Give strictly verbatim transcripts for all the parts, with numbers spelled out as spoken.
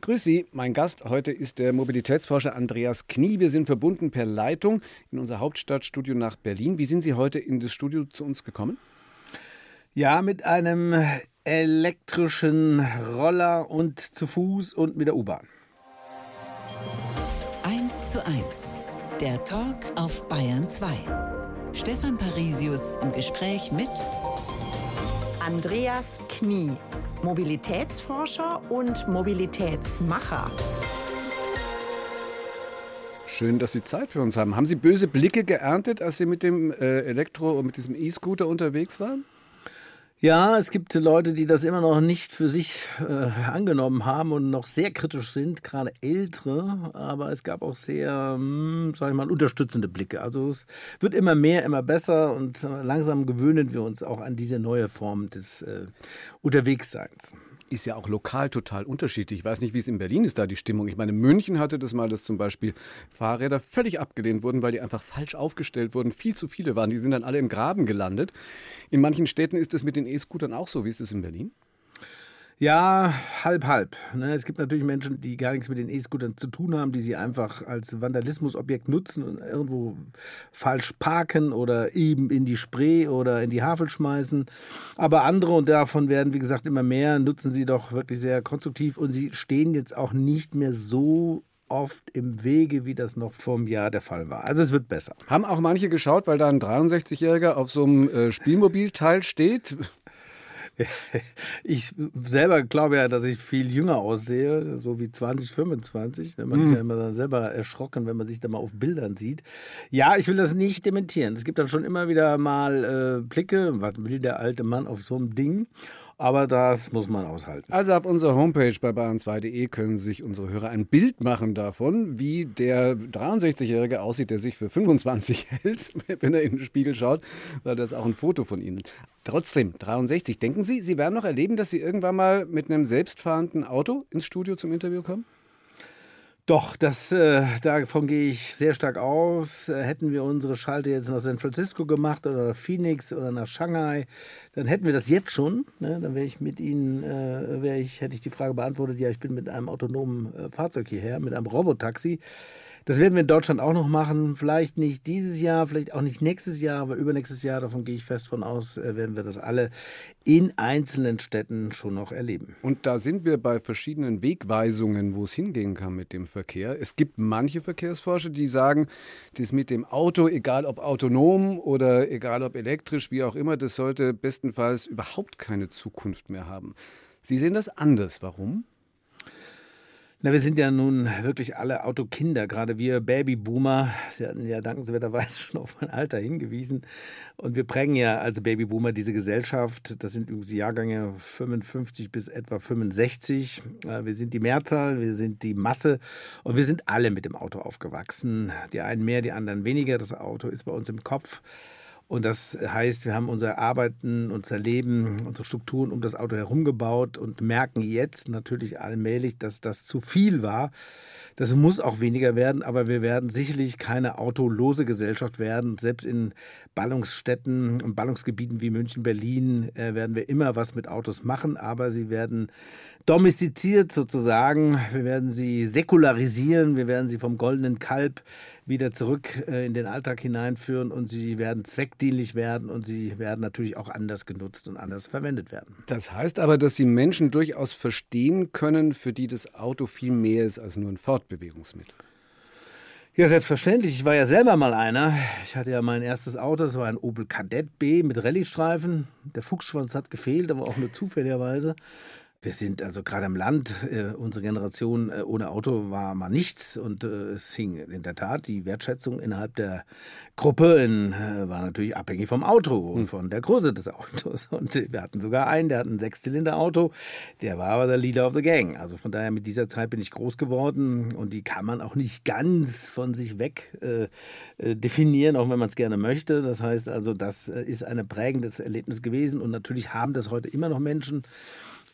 Grüß Sie, mein Gast heute ist der Mobilitätsforscher Andreas Knie. Wir sind verbunden per Leitung in unser Hauptstadtstudio nach Berlin. Wie sind Sie heute in das Studio zu uns gekommen? Ja, mit einem elektrischen Roller und zu Fuß und mit der U-Bahn. eins zu eins, der Talk auf Bayern zwei. Stefan Parisius im Gespräch mit Andreas Knie, Mobilitätsforscher und Mobilitätsmacher. Schön, dass Sie Zeit für uns haben. Haben Sie böse Blicke geerntet, als Sie mit dem äh, Elektro- und mit diesem E-Scooter unterwegs waren? Ja, es gibt Leute, die das immer noch nicht für sich äh, angenommen haben und noch sehr kritisch sind, gerade ältere, aber es gab auch sehr, hm, sag ich mal, unterstützende Blicke. Also es wird immer mehr, immer besser und äh, langsam gewöhnen wir uns auch an diese neue Form des äh, Unterwegsseins. Ist ja auch lokal total unterschiedlich. Ich weiß nicht, wie es in Berlin ist, da die Stimmung. Ich meine, München hatte das mal, dass zum Beispiel Fahrräder völlig abgelehnt wurden, weil die einfach falsch aufgestellt wurden. Viel zu viele waren. Die sind dann alle im Graben gelandet. In manchen Städten ist das mit den E-Scootern auch so. Wie ist das in Berlin? Ja, halb, halb. Ne, es gibt natürlich Menschen, die gar nichts mit den E-Scootern zu tun haben, die sie einfach als Vandalismusobjekt nutzen und irgendwo falsch parken oder eben in die Spree oder in die Havel schmeißen. Aber andere, und davon werden, wie gesagt, immer mehr, nutzen sie doch wirklich sehr konstruktiv und sie stehen jetzt auch nicht mehr so oft im Wege, wie das noch vor einem Jahr der Fall war. Also es wird besser. Haben auch manche geschaut, weil da ein dreiundsechzigjähriger auf so einem äh, Spielmobilteil steht? Ich selber glaube ja, dass ich viel jünger aussehe, so wie zwanzig, fünfundzwanzig. Man ist ja immer dann selber erschrocken, wenn man sich da mal auf Bildern sieht. Ja, ich will das nicht dementieren. Es gibt dann schon immer wieder mal äh, Blicke, was will der alte Mann auf so einem Ding? Aber das muss man aushalten. Also auf unserer Homepage bei bayern zwei punkt de können sich unsere Hörer ein Bild machen davon, wie der dreiundsechzigjährige aussieht, der sich für fünfundzwanzig hält, wenn er in den Spiegel schaut, weil das ist auch ein Foto von Ihnen. Trotzdem, dreiundsechzig. Denken Sie, Sie werden noch erleben, dass Sie irgendwann mal mit einem selbstfahrenden Auto ins Studio zum Interview kommen? Doch, das, äh, davon gehe ich sehr stark aus. Äh, hätten wir unsere Schalte jetzt nach San Francisco gemacht oder nach Phoenix oder nach Shanghai, dann hätten wir das jetzt schon. Ne? Dann wäre ich mit Ihnen, äh, wäre ich, hätte ich die Frage beantwortet, ja, ich bin mit einem autonomen äh, Fahrzeug hierher, mit einem Robotaxi. Das werden wir in Deutschland auch noch machen. Vielleicht nicht dieses Jahr, vielleicht auch nicht nächstes Jahr, aber übernächstes Jahr, davon gehe ich fest von aus, äh, werden wir das alle in einzelnen Städten schon noch erleben. Und da sind wir bei verschiedenen Wegweisungen, wo es hingehen kann mit dem Verkehr. Es gibt manche Verkehrsforscher, die sagen, das mit dem Auto, egal ob autonom oder egal ob elektrisch, wie auch immer, das sollte bestenfalls überhaupt keine Zukunft mehr haben. Sie sehen das anders. Warum? Na, wir sind ja nun wirklich alle Autokinder, gerade wir Babyboomer. Sie hatten ja dankenswerterweise schon auf mein Alter hingewiesen. Und wir prägen ja als Babyboomer diese Gesellschaft. Das sind übrigens die Jahrgänge fünfundfünfzig bis etwa fünfundsechzig. Wir sind die Mehrzahl, wir sind die Masse und wir sind alle mit dem Auto aufgewachsen. Die einen mehr, die anderen weniger. Das Auto ist bei uns im Kopf. Und das heißt, wir haben unser Arbeiten, unser Leben, unsere Strukturen um das Auto herum gebaut und merken jetzt natürlich allmählich, dass das zu viel war. Das muss auch weniger werden, aber wir werden sicherlich keine autolose Gesellschaft werden. Selbst in Ballungsstädten und Ballungsgebieten wie München, Berlin äh, werden wir immer was mit Autos machen, aber sie werden domestiziert sozusagen. Wir werden sie säkularisieren, wir werden sie vom goldenen Kalb wieder zurück äh, in den Alltag hineinführen und sie werden zweckdienlich werden und sie werden natürlich auch anders genutzt und anders verwendet werden. Das heißt aber, dass Sie Menschen durchaus verstehen können, für die das Auto viel mehr ist als nur ein Fortbewegungsmittel. Ja, selbstverständlich. Ich war ja selber mal einer. Ich hatte ja mein erstes Auto, das war ein Opel Kadett B mit Rallye-Streifen. Der Fuchsschwanz hat gefehlt, aber auch nur zufälligerweise. Wir sind also gerade im Land, äh, unsere Generation äh, ohne Auto war mal nichts und äh, es hing in der Tat, die Wertschätzung innerhalb der Gruppe in, äh, war natürlich abhängig vom Auto und von der Größe des Autos. Und wir hatten sogar einen, der hat ein Sechszylinder-Auto, der war aber der Leader of the Gang. Also von daher mit dieser Zeit bin ich groß geworden und die kann man auch nicht ganz von sich weg äh, äh, definieren, auch wenn man es gerne möchte. Das heißt also, das äh, ist ein prägendes Erlebnis gewesen und natürlich haben das heute immer noch Menschen.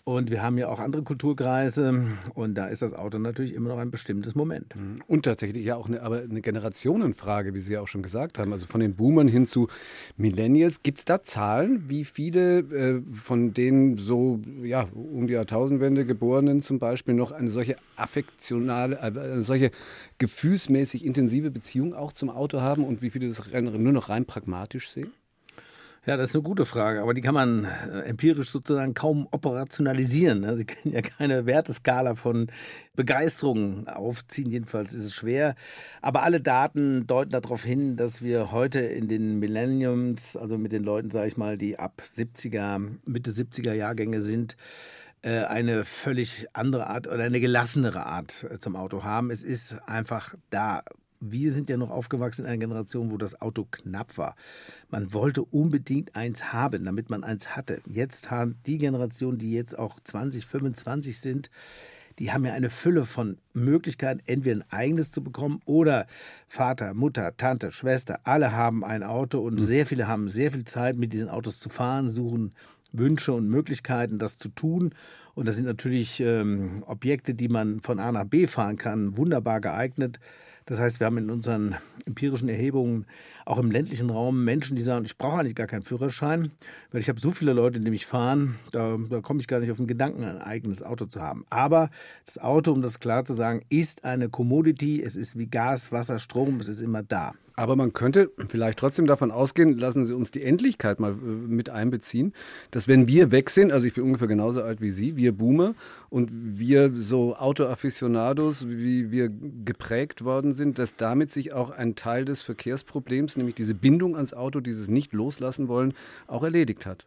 Und wir haben ja auch andere Kulturkreise und da ist das Auto natürlich immer noch ein bestimmtes Moment. Und tatsächlich ja auch eine, aber eine Generationenfrage, wie Sie ja auch schon gesagt haben. Also von den Boomern hin zu Millennials. Gibt es da Zahlen, wie viele äh, von den so ja, um die Jahrtausendwende Geborenen zum Beispiel noch eine solche affektionale, äh, eine solche gefühlsmäßig intensive Beziehung auch zum Auto haben und wie viele das nur noch rein pragmatisch sehen? Ja, das ist eine gute Frage, aber die kann man äh, empirisch sozusagen kaum operationalisieren. Ne? Sie können ja keine Werteskala von Begeisterung aufziehen, jedenfalls ist es schwer. Aber alle Daten deuten darauf hin, dass wir heute in den Millenniums, also mit den Leuten, sage ich mal, die ab siebziger, Mitte siebziger Jahrgänge sind, äh, eine völlig andere Art oder eine gelassenere Art äh, zum Auto haben. Es ist einfach da. Wir sind ja noch aufgewachsen in einer Generation, wo das Auto knapp war. Man wollte unbedingt eins haben, damit man eins hatte. Jetzt haben die Generation, die jetzt auch zwanzig, fünfundzwanzig sind, die haben ja eine Fülle von Möglichkeiten, entweder ein eigenes zu bekommen oder Vater, Mutter, Tante, Schwester, alle haben ein Auto und sehr viele haben sehr viel Zeit, mit diesen Autos zu fahren, suchen Wünsche und Möglichkeiten, das zu tun. Und das sind natürlich ähm, Objekte, die man von A nach B fahren kann, wunderbar geeignet. Das heißt, wir haben in unseren empirischen Erhebungen auch im ländlichen Raum Menschen, die sagen, ich brauche eigentlich gar keinen Führerschein, weil ich habe so viele Leute, die mich fahren, da, da komme ich gar nicht auf den Gedanken, ein eigenes Auto zu haben. Aber das Auto, um das klar zu sagen, ist eine Commodity, es ist wie Gas, Wasser, Strom, es ist immer da. Aber man könnte vielleicht trotzdem davon ausgehen, lassen Sie uns die Endlichkeit mal äh, mit einbeziehen, dass wenn wir weg sind, also ich bin ungefähr genauso alt wie Sie, wir Boomer und wir so Autoaficionados, wie wir geprägt worden sind, dass damit sich auch ein Teil des Verkehrsproblems, nämlich diese Bindung ans Auto, dieses Nicht-Loslassen wollen, auch erledigt hat.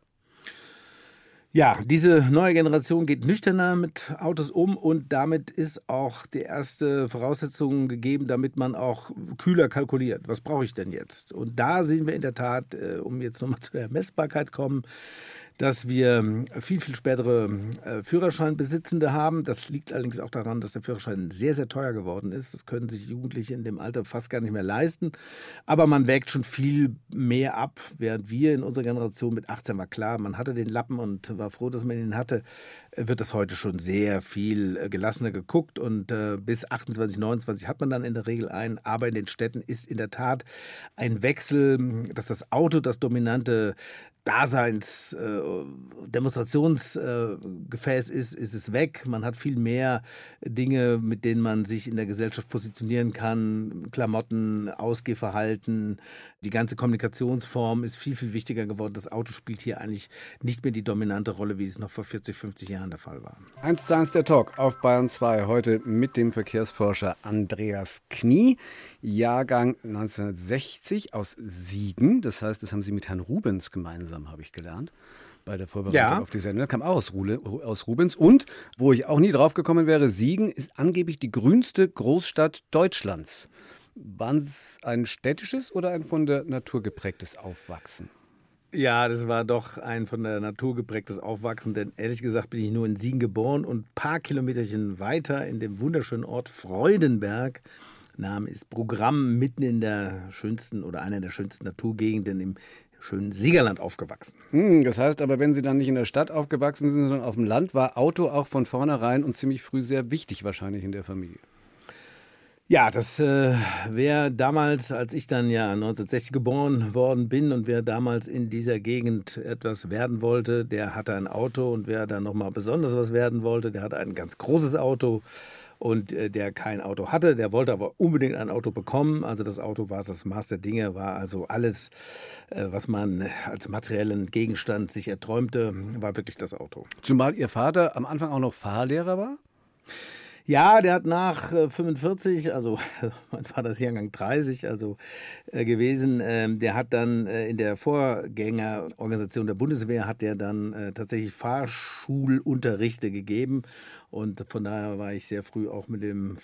Ja, diese neue Generation geht nüchterner mit Autos um und damit ist auch die erste Voraussetzung gegeben, damit man auch kühler kalkuliert. Was brauche ich denn jetzt? Und da sehen wir in der Tat, äh, um jetzt nochmal zu der Messbarkeit kommen, dass wir viel, viel spätere äh, Führerscheinbesitzende haben. Das liegt allerdings auch daran, dass der Führerschein sehr, sehr teuer geworden ist. Das können sich Jugendliche in dem Alter fast gar nicht mehr leisten. Aber man wägt schon viel mehr ab, während wir in unserer Generation mit achtzehn war klar, man hatte den Lappen und war froh, dass man ihn hatte, wird das heute schon sehr viel äh, gelassener geguckt. Und äh, bis achtundzwanzig, neunundzwanzig hat man dann in der Regel einen. Aber in den Städten ist in der Tat ein Wechsel, dass das Auto das dominante Daseins, äh, Demonstrationsgefäß äh, ist, ist es weg. Man hat viel mehr Dinge, mit denen man sich in der Gesellschaft positionieren kann. Klamotten, Ausgehverhalten, die ganze Kommunikationsform ist viel, viel wichtiger geworden. Das Auto spielt hier eigentlich nicht mehr die dominante Rolle, wie es noch vor vierzig, fünfzig Jahren der Fall war. eins zu eins der Talk auf Bayern zwei, heute mit dem Verkehrsforscher Andreas Knie, Jahrgang neunzehnhundertsechzig aus Siegen. Das heißt, das haben Sie mit Herrn Rubens gemeinsam, habe ich gelernt, bei der Vorbereitung ja. auf die Sendung. Das kam auch aus, Rule, aus Rubens. Und, wo ich auch nie drauf gekommen wäre, Siegen ist angeblich die grünste Großstadt Deutschlands. War es ein städtisches oder ein von der Natur geprägtes Aufwachsen? Ja, das war doch ein von der Natur geprägtes Aufwachsen, denn ehrlich gesagt bin ich nur in Siegen geboren und ein paar Kilometerchen weiter in dem wunderschönen Ort Freudenberg. Name ist Programm, mitten in der schönsten oder einer der schönsten Naturgegenden im schönen Siegerland aufgewachsen. Hm, das heißt aber, wenn Sie dann nicht in der Stadt aufgewachsen sind, sondern auf dem Land, war Auto auch von vornherein und ziemlich früh sehr wichtig wahrscheinlich in der Familie. Ja, das äh, wäre damals, als ich dann ja neunzehnhundertsechzig geboren worden bin und wer damals in dieser Gegend etwas werden wollte, der hatte ein Auto und wer dann nochmal besonders was werden wollte, der hatte ein ganz großes Auto. Und äh, der kein Auto hatte, der wollte aber unbedingt ein Auto bekommen. Also das Auto war das Maß der Dinge, war also alles, äh, was man als materiellen Gegenstand sich erträumte, war wirklich das Auto. Zumal Ihr Vater am Anfang auch noch Fahrlehrer war? Ja, der hat nach äh, fünfundvierzig, also mein Vater ist Jahrgang dreißig, also äh, gewesen, äh, der hat dann äh, in der Vorgängerorganisation der Bundeswehr hat der dann äh, tatsächlich Fahrschulunterrichte gegeben Und von daher war ich sehr früh auch mit dem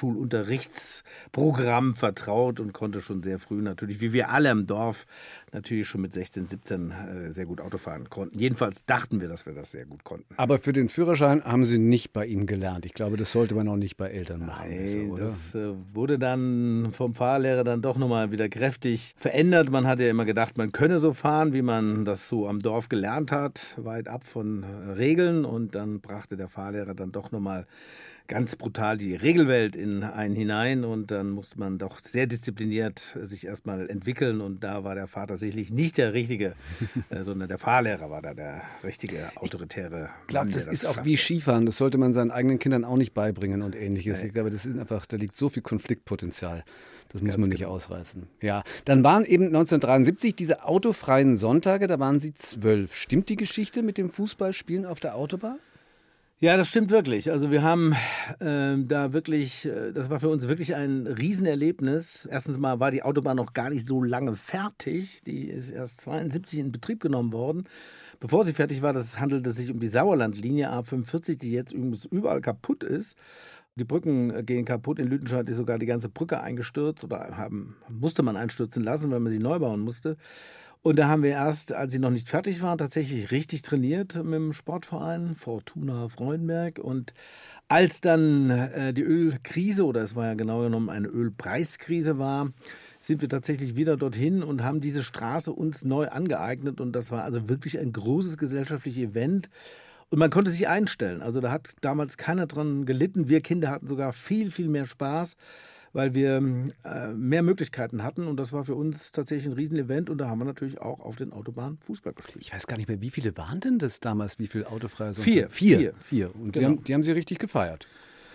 Fahrschulunterrichtsprogramm vertraut und konnte schon sehr früh natürlich, wie wir alle im Dorf, natürlich schon mit sechzehn, siebzehn äh, sehr gut Auto fahren konnten. Jedenfalls dachten wir, dass wir das sehr gut konnten. Aber für den Führerschein haben Sie nicht bei Ihnen gelernt. Ich glaube, das sollte man auch nicht bei Eltern machen. Nein, oder? Das äh, wurde dann vom Fahrlehrer dann doch nochmal wieder kräftig verändert. Man hat ja immer gedacht, man könne so fahren, wie man das so am Dorf gelernt hat, weit ab von äh, Regeln. Und dann brachte der Fahrlehrer dann doch nochmal ganz brutal die Regelwelt in einen hinein und dann musste man doch sehr diszipliniert sich erstmal entwickeln und da war der Vater sicherlich nicht der Richtige, äh, sondern der Fahrlehrer war da der richtige, autoritäre Ich glaube, Mann, das der ist auch schafft. wie Skifahren. Das sollte man seinen eigenen Kindern auch nicht beibringen und Ähnliches. Nee. Ich glaube, das ist einfach, da liegt so viel Konfliktpotenzial. Das muss Ganz man nicht genau. ausreißen. Ja, dann waren eben neunzehnhundertdreiundsiebzig diese autofreien Sonntage, da waren Sie zwölf. Stimmt die Geschichte mit dem Fußballspielen auf der Autobahn? Ja, das stimmt wirklich. Also wir haben äh, da wirklich, äh, das war für uns wirklich ein Riesenerlebnis. Erstens mal war die Autobahn noch gar nicht so lange fertig. Die ist erst zweiundsiebzig in Betrieb genommen worden. Bevor sie fertig war, das handelte sich um die Sauerlandlinie A fünfundvierzig, die jetzt übrigens überall kaputt ist. Die Brücken gehen kaputt. In Lüdenscheid ist sogar die ganze Brücke eingestürzt oder haben, musste man einstürzen lassen, weil man sie neu bauen musste. Und da haben wir erst, als sie noch nicht fertig waren, tatsächlich richtig trainiert mit dem Sportverein Fortuna Freudenberg. Und als dann äh, die Ölkrise, oder es war ja genau genommen eine Ölpreiskrise war, sind wir tatsächlich wieder dorthin und haben diese Straße uns neu angeeignet. Und das war also wirklich ein großes gesellschaftliches Event. Und man konnte sich einstellen. Also da hat damals keiner dran gelitten. Wir Kinder hatten sogar viel, viel mehr Spaß, weil wir äh, mehr Möglichkeiten hatten. Und das war für uns tatsächlich ein Riesenevent. Und da haben wir natürlich auch auf den Autobahnen Fußball gespielt. Ich weiß gar nicht mehr, wie viele waren denn das damals? Wie viele autofreie Sonntage? Vier. Vier. Vier. Vier. Und die, Genau. haben, die haben Sie richtig gefeiert.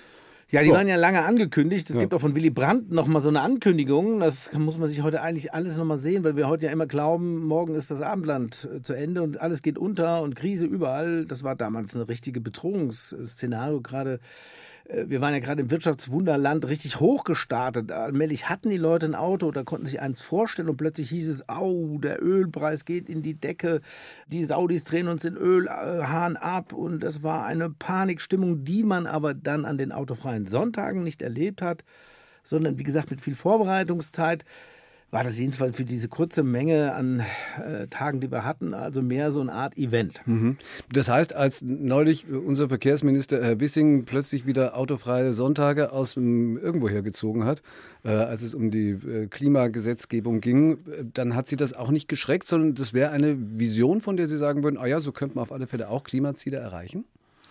Ja, die Ja. waren ja lange angekündigt. Es Ja. gibt auch von Willy Brandt noch mal so eine Ankündigung. Das muss man sich heute eigentlich alles noch mal sehen, weil wir heute ja immer glauben, morgen ist das Abendland äh, zu Ende und alles geht unter und Krise überall. Das war damals ein richtige Bedrohungsszenario. Gerade äh, wir waren ja gerade im Wirtschaftswunderland richtig hochgestartet. Allmählich hatten die Leute ein Auto oder konnten sich eins vorstellen und plötzlich hieß es, au, der Ölpreis geht in die Decke. Die Saudis drehen uns den Ölhahn ab und das war eine Panikstimmung, die man aber dann an den autofreien Sonntagen nicht erlebt hat, sondern wie gesagt mit viel Vorbereitungszeit war das jedenfalls für diese kurze Menge an äh, Tagen, die wir hatten, also mehr so eine Art Event. Mhm. Das heißt, als neulich unser Verkehrsminister Herr Wissing plötzlich wieder autofreie Sonntage aus dem irgendwoher gezogen hat, äh, als es um die äh, Klimagesetzgebung ging, äh, dann hat Sie das auch nicht geschreckt, sondern das wäre eine Vision, von der Sie sagen würden, ah ja, so könnte man auf alle Fälle auch Klimaziele erreichen?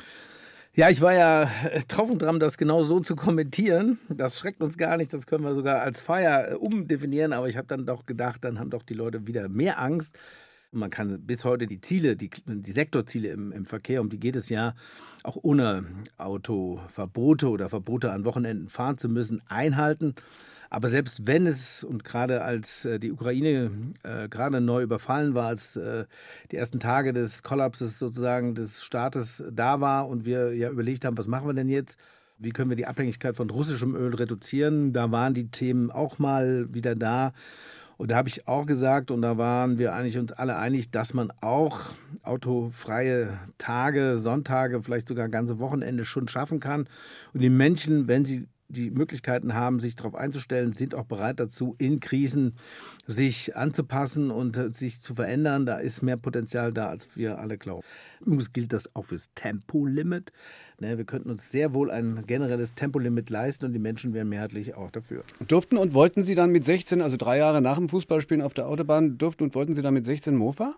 Ja, ich war ja äh, drauf und dran, das genau so zu kommentieren. Das schreckt uns gar nicht, das können wir sogar als Feier äh, umdefinieren. Aber ich habe dann doch gedacht, dann haben doch die Leute wieder mehr Angst. Und man kann bis heute die Ziele, die, die Sektorziele im, im Verkehr, um die geht es ja, auch ohne Autoverbote oder Verbote an Wochenenden fahren zu müssen, einhalten. Aber selbst wenn es, und gerade als äh, die Ukraine äh, gerade neu überfallen war, als äh, die ersten Tage des Kollapses sozusagen des Staates da war und wir ja überlegt haben, was machen wir denn jetzt? Wie können wir die Abhängigkeit von russischem Öl reduzieren? Da waren die Themen auch mal wieder da. Und da habe ich auch gesagt, und da waren wir eigentlich uns alle einig, dass man auch autofreie Tage, Sonntage, vielleicht sogar ganze Wochenende schon schaffen kann. Und die Menschen, wenn sie die Möglichkeiten haben, sich darauf einzustellen, sind auch bereit dazu, in Krisen sich anzupassen und äh, sich zu verändern. Da ist mehr Potenzial da, als wir alle glauben. Übrigens gilt das auch fürs Tempolimit. Ne, wir könnten uns sehr wohl ein generelles Tempolimit leisten und die Menschen wären mehrheitlich auch dafür. Durften und wollten Sie dann mit sechzehn, also drei Jahre nach dem Fußballspielen auf der Autobahn, durften und wollten Sie dann mit sechzehn Mofa?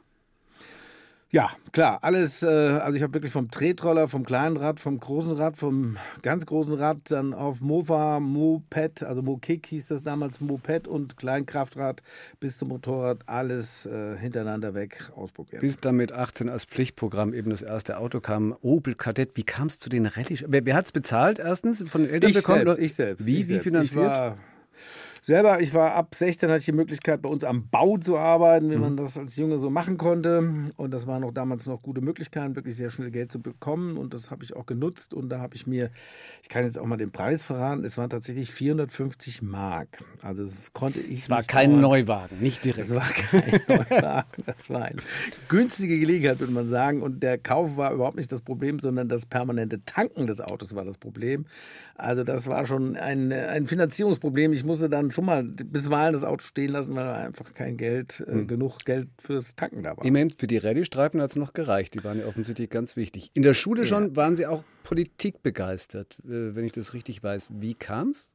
Ja, klar, alles, äh, also ich habe wirklich vom Tretroller, vom kleinen Rad, vom großen Rad, vom ganz großen Rad, dann auf Mofa, Moped, also Mokick hieß das damals, Moped und Kleinkraftrad bis zum Motorrad, alles äh, hintereinander weg ausprobiert. Bis dann mit achtzehn als Pflichtprogramm eben das erste Auto kam, Opel Kadett. Wie kam es zu den Rallye? Wer, wer hat es bezahlt erstens? Von den Eltern Ich bekommen? selbst, oder? ich selbst. Wie, ich wie selbst. finanziert? Ich war, Selber, ich war ab sechzehn, hatte ich die Möglichkeit, bei uns am Bau zu arbeiten, wie man das als Junge so machen konnte. Und das waren auch damals noch gute Möglichkeiten, wirklich sehr schnell Geld zu bekommen. Und das habe ich auch genutzt. Und da habe ich mir, ich kann jetzt auch mal den Preis verraten, es waren tatsächlich vierhundertfünfzig Mark. Also das konnte ich. Es war kein damals, Neuwagen, nicht direkt. Es war kein Neuwagen, das war eine günstige Gelegenheit, würde man sagen. Und der Kauf war überhaupt nicht das Problem, sondern das permanente Tanken des Autos war das Problem. Also das war schon ein, ein Finanzierungsproblem. Ich musste dann schon mal bisweilen das Auto stehen lassen, weil einfach kein Geld, äh, hm. genug Geld fürs Tanken da war. Immerhin, für die Rallye-Streifen hat es noch gereicht. Die waren ja offensichtlich ganz wichtig. In der Schule schon ja. waren Sie auch politikbegeistert, äh, wenn ich das richtig weiß. Wie kam es?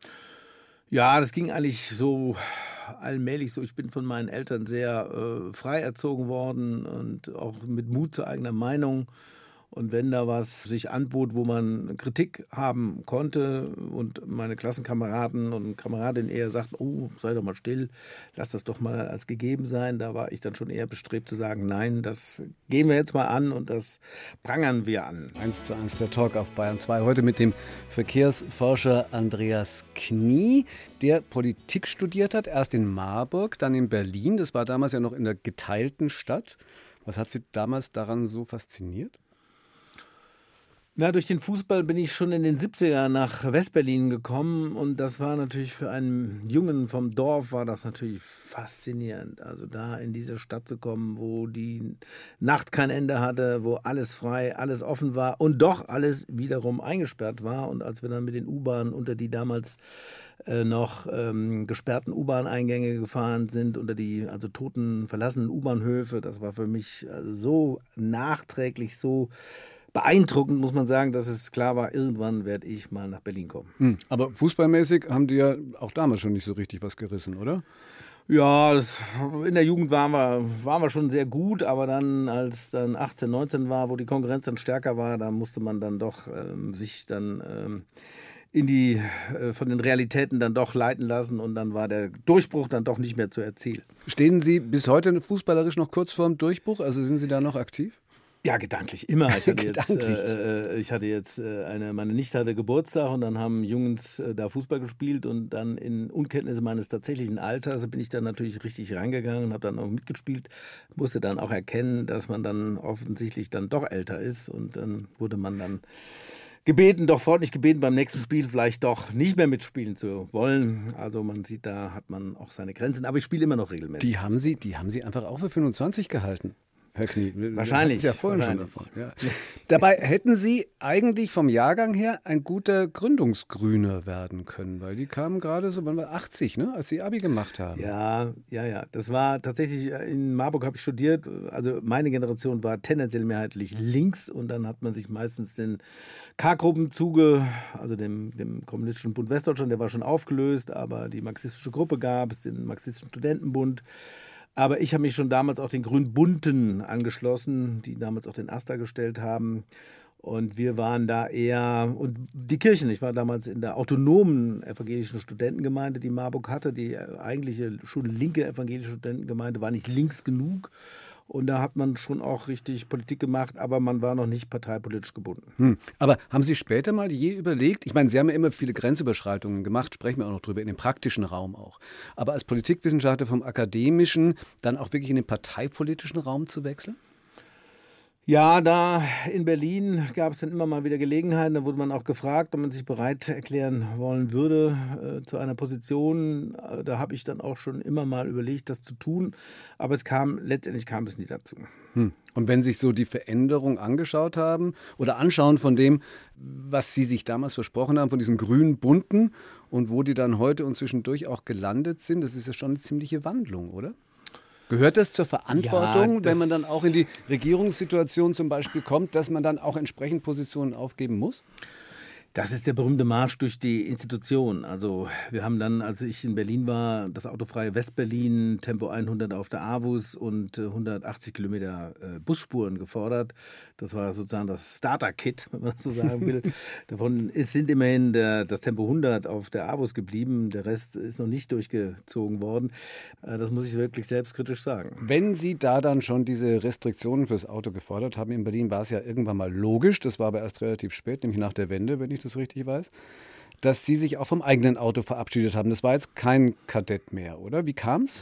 Ja, das ging eigentlich so allmählich so. Ich bin von meinen Eltern sehr äh, frei erzogen worden und auch mit Mut zur eigenen Meinung. Und wenn da was sich anbot, wo man Kritik haben konnte und meine Klassenkameraden und Kameradinnen eher sagten, oh, sei doch mal still, lass das doch mal als gegeben sein, da war ich dann schon eher bestrebt zu sagen, nein, das gehen wir jetzt mal an und das prangern wir an. Eins zu eins der Talk auf Bayern zwei, heute mit dem Verkehrsforscher Andreas Knie, der Politik studiert hat, erst in Marburg, dann in Berlin, das war damals ja noch in der geteilten Stadt. Was hat Sie damals daran so fasziniert? Na, durch den Fußball bin ich schon in den siebziger nach Westberlin gekommen und das war natürlich für einen Jungen vom Dorf war das natürlich faszinierend. Also da in diese Stadt zu kommen, wo die Nacht kein Ende hatte, wo alles frei, alles offen war und doch alles wiederum eingesperrt war. Und als wir dann mit den U-Bahnen unter die damals äh, noch ähm, gesperrten U-Bahn-Eingänge gefahren sind, unter die also toten, verlassenen U-Bahnhöfe, das war für mich also so nachträglich, so beeindruckend, muss man sagen, dass es klar war, irgendwann werde ich mal nach Berlin kommen. Hm. Aber fußballmäßig haben die ja auch damals schon nicht so richtig was gerissen, oder? Ja, das, in der Jugend waren wir, waren wir schon sehr gut, aber dann, als dann achtzehn, neunzehn war, wo die Konkurrenz dann stärker war, da musste man dann doch ähm, sich dann ähm, in die, äh, von den Realitäten dann doch leiten lassen und dann war der Durchbruch dann doch nicht mehr zu erzielen. Stehen Sie bis heute fußballerisch noch kurz vorm Durchbruch? Also sind Sie da noch aktiv? Ja, gedanklich immer. Ich hatte jetzt, äh, ich hatte jetzt äh, eine, meine Nichte hatte Geburtstag und dann haben Jungs äh, da Fußball gespielt und dann in Unkenntnis meines tatsächlichen Alters bin ich dann natürlich richtig reingegangen und habe dann auch mitgespielt, musste dann auch erkennen, dass man dann offensichtlich dann doch älter ist und dann wurde man dann gebeten, doch freundlich gebeten, beim nächsten Spiel vielleicht doch nicht mehr mitspielen zu wollen. Also man sieht, da hat man auch seine Grenzen, aber ich spiele immer noch regelmäßig. Die haben Sie, die haben Sie einfach auch für fünfundzwanzig gehalten. Herr Knie, wahrscheinlich. Ja vorhin wahrscheinlich. Schon davon. Ja. Dabei hätten Sie eigentlich vom Jahrgang her ein guter Gründungsgrüner werden können, weil die kamen gerade so, wann war achtzig, ne, als Sie Abi gemacht haben. Ja, ja, ja. Das war tatsächlich, in Marburg habe ich studiert, also meine Generation war tendenziell mehrheitlich links und dann hat man sich meistens den K-Gruppenzuge, also dem, dem Kommunistischen Bund Westdeutschland, der war schon aufgelöst, aber die marxistische Gruppe gab es, den Marxistischen Studentenbund. Aber ich habe mich schon damals auch den Grün-Bunten angeschlossen, die damals auch den AStA gestellt haben. Und wir waren da eher, und die Kirchen, ich war damals in der autonomen evangelischen Studentengemeinde, die Marburg hatte. Die eigentliche schon linke evangelische Studentengemeinde war nicht links genug. Und da hat man schon auch richtig Politik gemacht, aber man war noch nicht parteipolitisch gebunden. Hm. Aber haben Sie später mal je überlegt, ich meine, Sie haben ja immer viele Grenzüberschreitungen gemacht, sprechen wir auch noch drüber, in dem praktischen Raum auch. Aber als Politikwissenschaftler vom akademischen dann auch wirklich in den parteipolitischen Raum zu wechseln? Ja, da in Berlin gab es dann immer mal wieder Gelegenheiten. Da wurde man auch gefragt, ob man sich bereit erklären wollen würde äh, zu einer Position. Da habe ich dann auch schon immer mal überlegt, das zu tun. Aber es kam, letztendlich kam es nie dazu. Hm. Und wenn Sie sich so die Veränderung angeschaut haben oder anschauen von dem, was Sie sich damals versprochen haben, von diesen grünen Bunten und wo die dann heute und zwischendurch auch gelandet sind, das ist ja schon eine ziemliche Wandlung, oder? Gehört das zur Verantwortung, ja, das wenn man dann auch in die Regierungssituation zum Beispiel kommt, dass man dann auch entsprechend Positionen aufgeben muss? Das ist der berühmte Marsch durch die Institution. Also wir haben dann, als ich in Berlin war, das autofreie Westberlin, Tempo hundert auf der AWUS und hundertachtzig Kilometer Busspuren gefordert. Das war sozusagen das Starter-Kit, wenn man das so sagen will. Davon ist, sind immerhin der, das Tempo hundert auf der AWUS geblieben. Der Rest ist noch nicht durchgezogen worden. Das muss ich wirklich selbstkritisch sagen. Wenn Sie da dann schon diese Restriktionen fürs Auto gefordert haben in Berlin, war es ja irgendwann mal logisch. Das war aber erst relativ spät, nämlich nach der Wende, wenn ich das richtig weiß. dass Sie sich auch vom eigenen Auto verabschiedet haben. Das war jetzt kein Kadett mehr, oder? Wie kam's?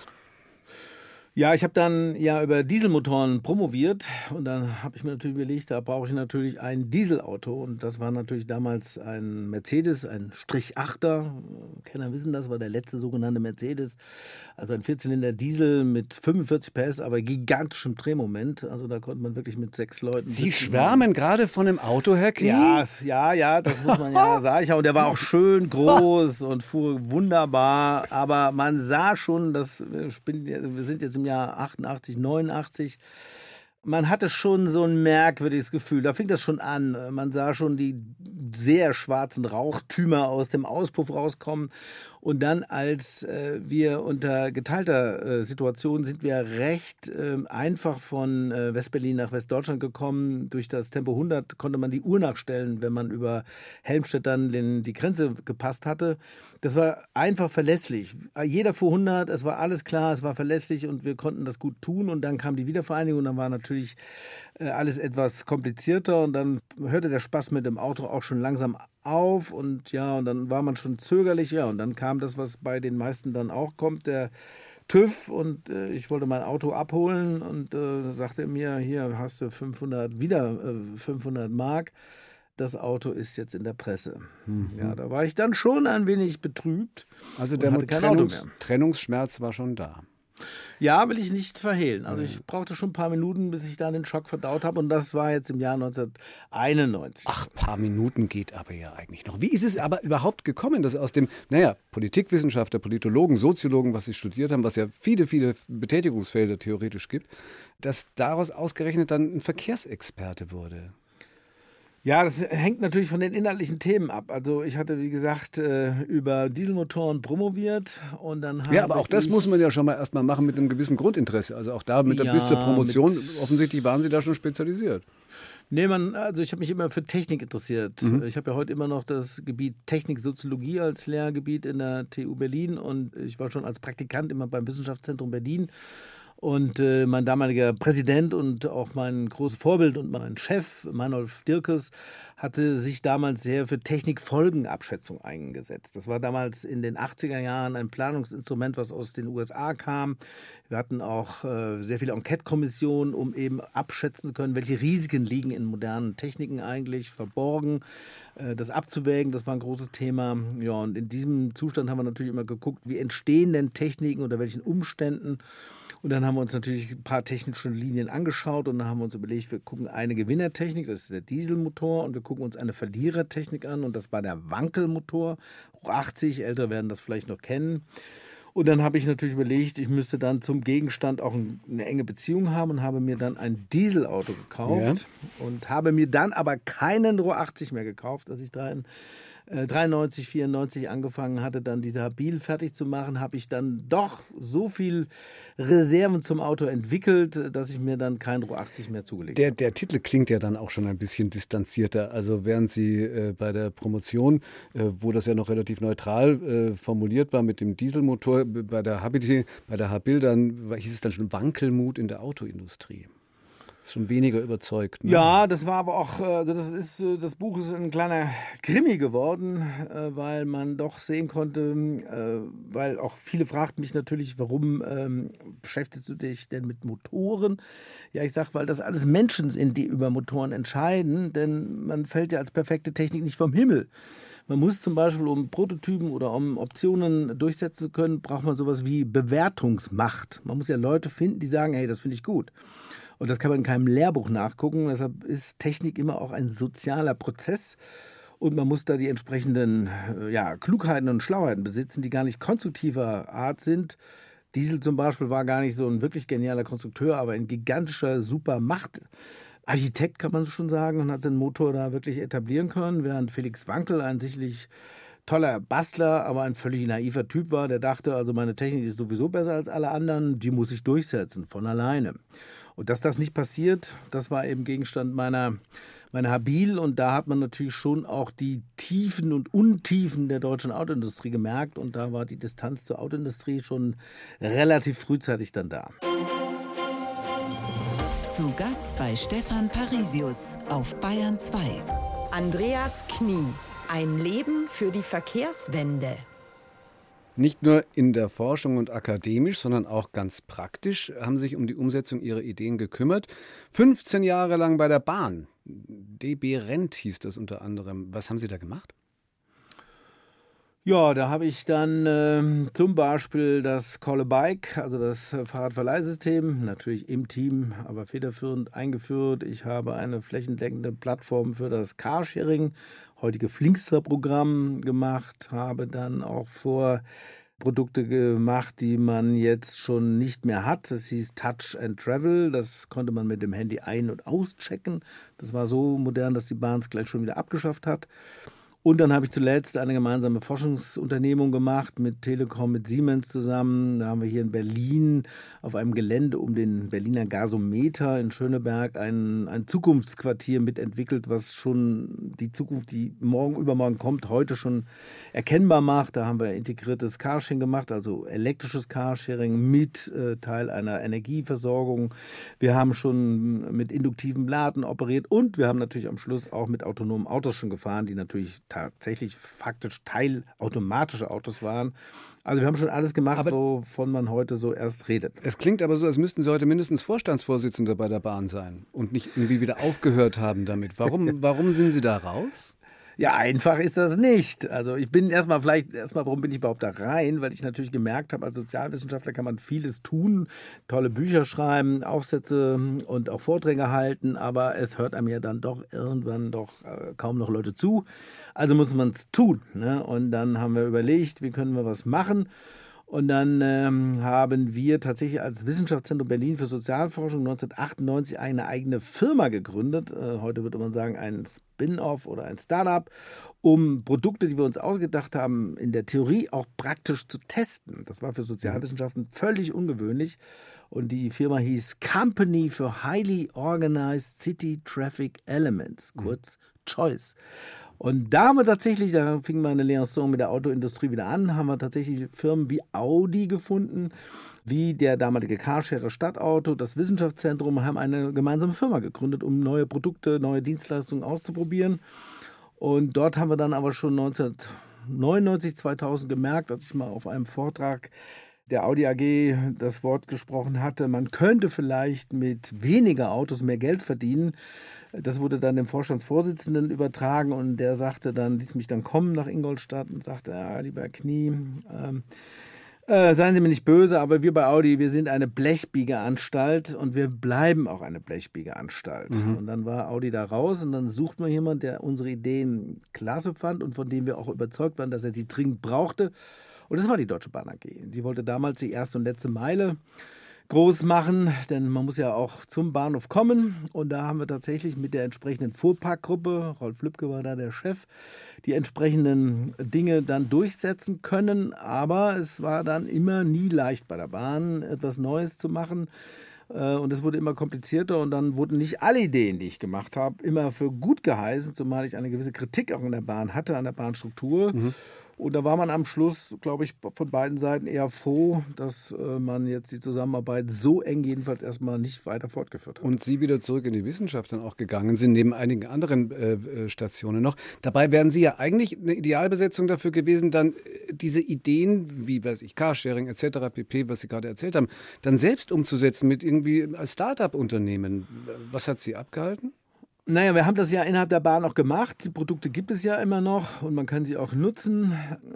Ja, ich habe dann ja über Dieselmotoren promoviert und dann habe ich mir natürlich überlegt, da brauche ich natürlich ein Dieselauto und das war natürlich damals ein Mercedes, ein Strich achter, Kenner wissen das, war der letzte sogenannte Mercedes, also ein Vierzylinder Diesel mit fünfundvierzig P S, aber gigantischem Drehmoment, also da konnte man wirklich mit sechs Leuten Sie sitzen. schwärmen gerade von dem Auto, Herr Knie? Ja, ja, ja, das muss man ja sagen. Und der war auch schön groß und fuhr wunderbar. Aber man sah schon, dass wir sind jetzt im Jahr achtundachtzig, neunundachtzig. Man hatte schon so ein merkwürdiges Gefühl. Da fing das schon an. Man sah schon die sehr schwarzen Rauchtümer aus dem Auspuff rauskommen. Und dann, als äh, wir unter geteilter äh, Situation sind wir recht äh, einfach von äh, Westberlin nach Westdeutschland gekommen. Durch das Tempo hundert konnte man die Uhr nachstellen, wenn man über Helmstedt dann den, die Grenze gepasst hatte. Das war einfach verlässlich. Jeder fuhr hundert, es war alles klar, es war verlässlich und wir konnten das gut tun. Und dann kam die Wiedervereinigung und dann war natürlich äh, alles etwas komplizierter. Und dann hörte der Spaß mit dem Auto auch schon langsam auf und ja, und dann war man schon zögerlich, ja, und dann kam das, was bei den meisten dann auch kommt, der TÜV und äh, ich wollte mein Auto abholen und äh, sagte er mir, hier hast du fünfhundert, wieder äh, fünfhundert Mark, das Auto ist jetzt in der Presse. Mhm. Ja, da war ich dann schon ein wenig betrübt. Also der Trennungs- Trennungsschmerz war schon da. Ja, will ich nicht verhehlen. Also ich brauchte schon ein paar Minuten, bis ich dann den Schock verdaut habe. Und das war jetzt im Jahr neunzehnhunderteinundneunzig. Ach, ein paar Minuten geht aber ja eigentlich noch. Wie ist es aber überhaupt gekommen, dass aus dem, naja, Politikwissenschaftler, Politologen, Soziologen, was Sie studiert haben, was ja viele, viele Betätigungsfelder theoretisch gibt, dass daraus ausgerechnet dann ein Verkehrsexperte wurde? Ja, das hängt natürlich von den inhaltlichen Themen ab. Also ich hatte, wie gesagt, über Dieselmotoren promoviert und dann habe Ja, aber auch das muss man ja schon mal erstmal machen mit einem gewissen Grundinteresse. Also auch da mit der, ja, bis zur Promotion, offensichtlich waren Sie da schon spezialisiert. Nee, man, also ich habe mich immer für Technik interessiert. Mhm. Ich habe ja heute immer noch das Gebiet Technik-Soziologie als Lehrgebiet in der T U Berlin und ich war schon als Praktikant immer beim Wissenschaftszentrum Berlin. Und äh, mein damaliger Präsident und auch mein großes Vorbild und mein Chef, Meinolf Dirkes, hatte sich damals sehr für Technikfolgenabschätzung eingesetzt. Das war damals in den achtziger Jahren ein Planungsinstrument, was aus den U S A kam. Wir hatten auch äh, sehr viele Enquete-Kommissionen, um eben abschätzen zu können, welche Risiken liegen in modernen Techniken eigentlich verborgen. Äh, das abzuwägen, das war ein großes Thema. Ja, und in diesem Zustand haben wir natürlich immer geguckt, wie entstehen denn Techniken, unter welchen Umständen. Und dann haben wir uns natürlich ein paar technische Linien angeschaut und dann haben wir uns überlegt, wir gucken eine Gewinnertechnik, das ist der Dieselmotor, und wir gucken uns eine Verlierertechnik an und das war der Wankelmotor, hoch achtzig, Ältere werden das vielleicht noch kennen. Und dann habe ich natürlich überlegt, ich müsste dann zum Gegenstand auch eine enge Beziehung haben und habe mir dann ein Dieselauto gekauft, ja, und habe mir dann aber keinen Rohr achtzig mehr gekauft, als ich da in dreiundneunzig, vierundneunzig angefangen hatte, dann diese Habil fertig zu machen, habe ich dann doch so viel Reserven zum Auto entwickelt, dass ich mir dann kein Rohr achtzig mehr zugelegt der, habe. Der Titel klingt ja dann auch schon ein bisschen distanzierter. Also während Sie äh, bei der Promotion, äh, wo das ja noch relativ neutral äh, formuliert war mit dem Dieselmotor, bei der Habil, bei der Habil dann hieß es dann schon Wankelmut in der Autoindustrie. Schon weniger überzeugt. Ne? Ja, das war aber auch, also das ist, das Buch ist ein kleiner Krimi geworden, weil man doch sehen konnte, weil auch viele fragten mich natürlich, warum ähm, beschäftigst du dich denn mit Motoren? Ja, ich sage, weil das alles Menschen sind, die über Motoren entscheiden, denn man fällt ja als perfekte Technik nicht vom Himmel. Man muss zum Beispiel, um Prototypen oder um Optionen durchsetzen zu können, braucht man sowas wie Bewertungsmacht. Man muss ja Leute finden, die sagen, hey, das finde ich gut. Und das kann man in keinem Lehrbuch nachgucken. Deshalb ist Technik immer auch ein sozialer Prozess. Und man muss da die entsprechenden ja, Klugheiten und Schlauheiten besitzen, die gar nicht konstruktiver Art sind. Diesel zum Beispiel war gar nicht so ein wirklich genialer Konstrukteur, aber ein gigantischer Supermacht-Architekt, kann man schon sagen, und hat seinen Motor da wirklich etablieren können, während Felix Wankel ein sicherlich toller Bastler, aber ein völlig naiver Typ war, der dachte, also meine Technik ist sowieso besser als alle anderen, die muss ich durchsetzen, von alleine. Und dass das nicht passiert, das war eben Gegenstand meiner, meiner Habil. Und da hat man natürlich schon auch die Tiefen und Untiefen der deutschen Autoindustrie gemerkt. Und da war die Distanz zur Autoindustrie schon relativ frühzeitig dann da. Zu Gast bei Stefan Parisius auf Bayern zwei. Andreas Knie. Ein Leben für die Verkehrswende. Nicht nur in der Forschung und akademisch, sondern auch ganz praktisch haben Sie sich um die Umsetzung Ihrer Ideen gekümmert. fünfzehn Jahre lang bei der Bahn. D B Rent hieß das unter anderem. Was haben Sie da gemacht? Ja, da habe ich dann ähm, zum Beispiel das Call a Bike, also das äh, Fahrradverleihsystem, natürlich im Team, aber federführend eingeführt. Ich habe eine flächendeckende Plattform für das Carsharing, heutige Flinkster-Programm gemacht, habe dann auch vor Produkte gemacht, die man jetzt schon nicht mehr hat. Das hieß Touch and Travel. Das konnte man mit dem Handy ein- und auschecken. Das war so modern, dass die Bahn es gleich schon wieder abgeschafft hat. Und dann habe ich zuletzt eine gemeinsame Forschungsunternehmung gemacht mit Telekom, mit Siemens zusammen. Da haben wir hier in Berlin auf einem Gelände um den Berliner Gasometer in Schöneberg ein, ein Zukunftsquartier mitentwickelt, was schon die Zukunft, die morgen, übermorgen kommt, heute schon erkennbar macht. Da haben wir integriertes Carsharing gemacht, also elektrisches Carsharing mit äh, Teil einer Energieversorgung. Wir haben schon mit induktivem Laden operiert und wir haben natürlich am Schluss auch mit autonomen Autos schon gefahren, die natürlich tatsächlich faktisch teilautomatische Autos waren. Also wir haben schon alles gemacht, aber wovon man heute so erst redet. Es klingt aber so, als müssten Sie heute mindestens Vorstandsvorsitzender bei der Bahn sein und nicht irgendwie wieder aufgehört haben damit. Warum, warum sind Sie da raus? Ja, einfach ist das nicht. Also ich bin erstmal vielleicht, erstmal, warum bin ich überhaupt da rein? Weil ich natürlich gemerkt habe, als Sozialwissenschaftler kann man vieles tun, tolle Bücher schreiben, Aufsätze und auch Vorträge halten, aber es hört einem ja dann doch irgendwann doch äh, kaum noch Leute zu. Also muss man es tun. Ne? Und dann haben wir überlegt, wie können wir was machen? Und dann ähm, haben wir tatsächlich als Wissenschaftszentrum Berlin für Sozialforschung neunzehnhundertachtundneunzig eine eigene Firma gegründet. Äh, heute würde man sagen ein Spin-off oder ein Start-up, um Produkte, die wir uns ausgedacht haben, in der Theorie auch praktisch zu testen. Das war für Sozialwissenschaften völlig ungewöhnlich. Und die Firma hieß Company for Highly Organized City Traffic Elements, kurz CHOICE. Und da haben wir tatsächlich, da fing meine Liaison mit der Autoindustrie wieder an, haben wir tatsächlich Firmen wie Audi gefunden, wie der damalige Carsharer Stadtauto, das Wissenschaftszentrum, haben eine gemeinsame Firma gegründet, um neue Produkte, neue Dienstleistungen auszuprobieren. Und dort haben wir dann aber schon neunzehnhundertneunundneunzig, zweitausend gemerkt, als ich mal auf einem Vortrag der Audi A G das Wort gesprochen hatte, man könnte vielleicht mit weniger Autos mehr Geld verdienen. Das wurde dann dem Vorstandsvorsitzenden übertragen und der sagte dann, ließ mich dann kommen nach Ingolstadt und sagte, ja, lieber Herr Knie, ähm, äh, seien Sie mir nicht böse, aber wir bei Audi, wir sind eine Blechbiegeranstalt und wir bleiben auch eine Blechbiegeranstalt. Mhm. Und dann war Audi da raus und dann sucht man jemanden, der unsere Ideen klasse fand und von dem wir auch überzeugt waren, dass er sie dringend brauchte. Und das war die Deutsche Bahn A G. Die wollte damals die erste und letzte Meile groß machen, denn man muss ja auch zum Bahnhof kommen. Und da haben wir tatsächlich mit der entsprechenden Fuhrparkgruppe, Rolf Lübke war da der Chef, die entsprechenden Dinge dann durchsetzen können. Aber es war dann immer nie leicht bei der Bahn, etwas Neues zu machen. Und es wurde immer komplizierter und dann wurden nicht alle Ideen, die ich gemacht habe, immer für gut geheißen, zumal ich eine gewisse Kritik auch in der Bahn hatte, an der Bahnstruktur. Mhm. Und da war man am Schluss, glaube ich, von beiden Seiten eher froh, dass äh, man jetzt die Zusammenarbeit so eng jedenfalls erstmal nicht weiter fortgeführt hat. Und Sie wieder zurück in die Wissenschaft dann auch gegangen sind, neben einigen anderen äh, Stationen noch. Dabei wären Sie ja eigentlich eine Idealbesetzung dafür gewesen, dann äh, diese Ideen, wie weiß ich, Carsharing et cetera pp., was Sie gerade erzählt haben, dann selbst umzusetzen mit irgendwie als Start-up-Unternehmen. Was hat Sie abgehalten? Naja, wir haben das ja innerhalb der Bahn auch gemacht. Die Produkte gibt es ja immer noch und man kann sie auch nutzen.